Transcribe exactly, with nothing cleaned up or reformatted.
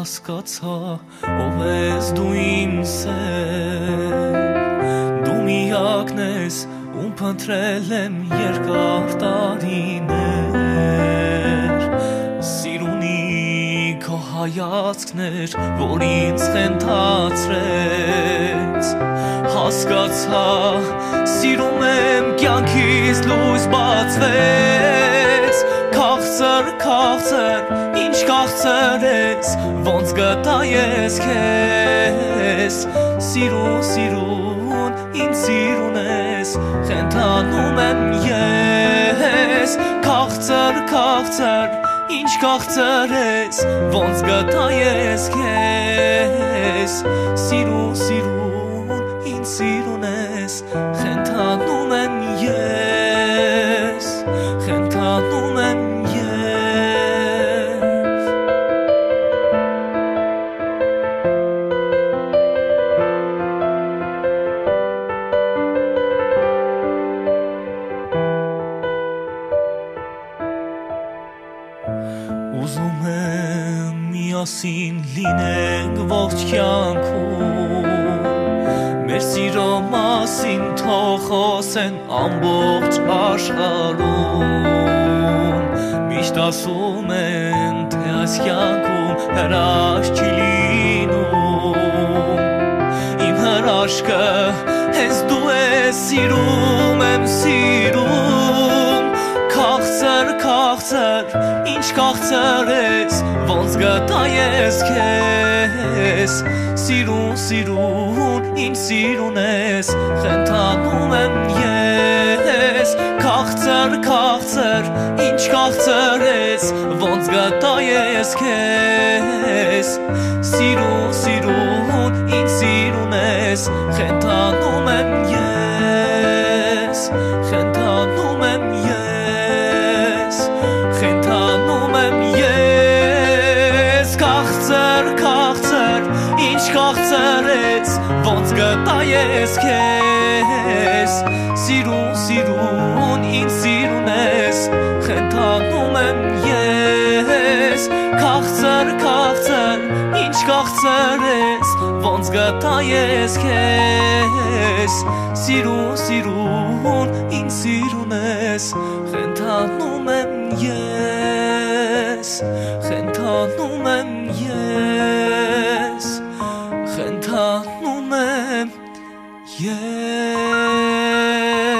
հասկացա ով ես դու իմ սեր դու միակն ես ում փնտրել եմ երկար տարիներ սիրունի քո հայացքն էր որ ինձ խենթացրեց հասկացա սիրում եմ կյանքից լույս բացվեց քաղցր քաղցր ինչ քաղցր ես ոնց գտա ես քեզ սիրուն սիրուն ինձ սիրուն ես խենթանում եմ ես քաղցր քաղցր ինչ քաղցր ես ոնց գտա ես քեզ սիրուն սիրուն ինձ սիրուն ես խենթանում եմ ես խենթանում եմ Ուզում եմ միասին լինենք ողջ կյանքում Մեր սիրո մասին թող խոսեն ամբողջ աշխարհում Միշտ ասում են թե այս կյանքում հրաշք չի լինում Իմ հրաշքը հենց դու ես սիրում եմ սիրում Քաղցր քաղցր ինչ քաղցր ես ոնց գտա ես քեզ սիրուն սիրուն ինչ սիրուն ես խենթանում եմ ես քաղցր քաղցր ինչ քաղցր ես ոնց գտա ես քեզ սիրուն սիրուն ինչ սիրուն ես խենթանում եմ ես խենթանում եմ ես խենթանում եմ ես քաղցր քաղցր ինչ քաղցր ես ոնց գտա ես քեզ սիրուն սիրուն ինչ սիրուն ես խենթանում եմ ես քաղցր քաղցր ինչ քաղցր ես ոնց գտա ես քեզ սիրուն սիրուն ինչ սիրուն ես խենթանում եմ ես խենթանում եմ ես խենթանում եմ ես